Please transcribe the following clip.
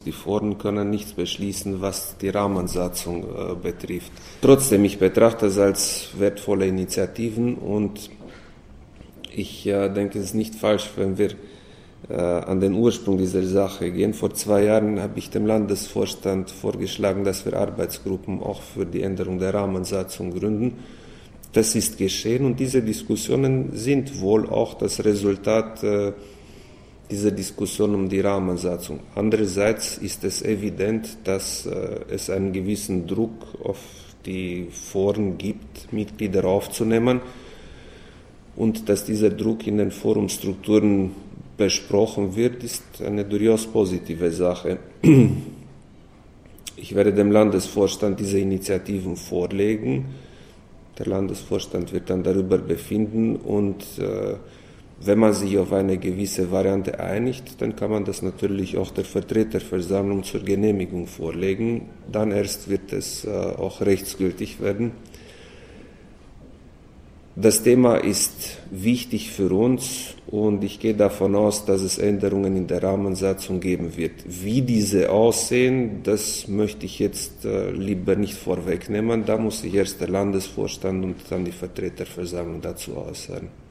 die Foren können nichts beschließen, was die Rahmensatzung betrifft. Trotzdem, ich betrachte es als wertvolle Initiativen und ich denke, es ist nicht falsch, wenn wir an den Ursprung dieser Sache gehen. Vor 2 Jahren habe ich dem Landesvorstand vorgeschlagen, dass wir Arbeitsgruppen auch für die Änderung der Rahmensatzung gründen. Das ist geschehen und diese Diskussionen sind wohl auch das Resultat dieser Diskussion um die Rahmensatzung. Andererseits ist es evident, dass es einen gewissen Druck auf die Foren gibt, Mitglieder aufzunehmen und dass dieser Druck in den Forumstrukturen besprochen wird, ist eine durchaus positive Sache. Ich werde dem Landesvorstand diese Initiativen vorlegen. Der Landesvorstand wird dann darüber befinden und wenn man sich auf eine gewisse Variante einigt, dann kann man das natürlich auch der Vertreterversammlung zur Genehmigung vorlegen. Dann erst wird es auch rechtsgültig werden. Das Thema ist wichtig für uns und ich gehe davon aus, dass es Änderungen in der Rahmensatzung geben wird. Wie diese aussehen, das möchte ich jetzt lieber nicht vorwegnehmen. Da muss sich erst der Landesvorstand und dann die Vertreterversammlung dazu äußern.